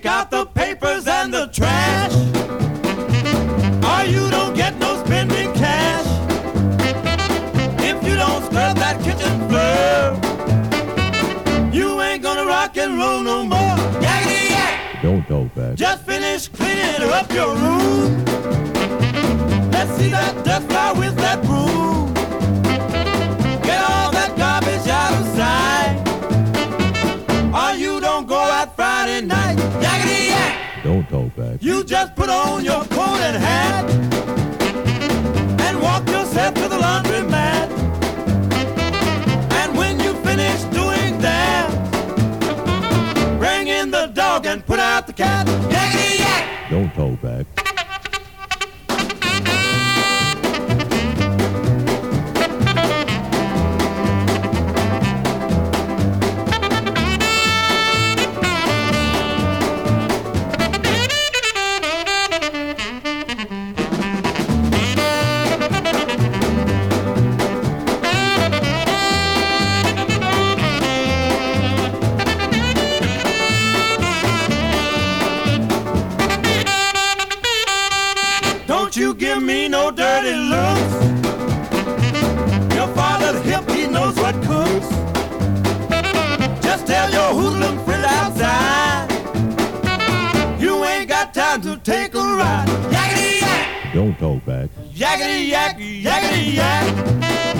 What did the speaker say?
take out the papers and the trash, or you don't get no spending cash. If you don't scrub that kitchen floor, you ain't gonna rock and roll no more. Yakety yak! Don't talk back. Just finish cleaning up your room. Let's see that dust fly with that broom. Get all that garbage out of sight, or you don't go out Friday night. Yakety yak! Don't talk back. You just put on your coat and hat and walk yourself to the laundromat. And when you finish doing that, bring in the dog and put out the cat. Yakety yak! Don't talk back. Don't you give me no dirty looks. Your father's hip, he knows what cooks. Just tell your hoodlum friend outside, you ain't got time to take a ride. Yakety yak! Don't talk back. Yakety yak, yakety yak.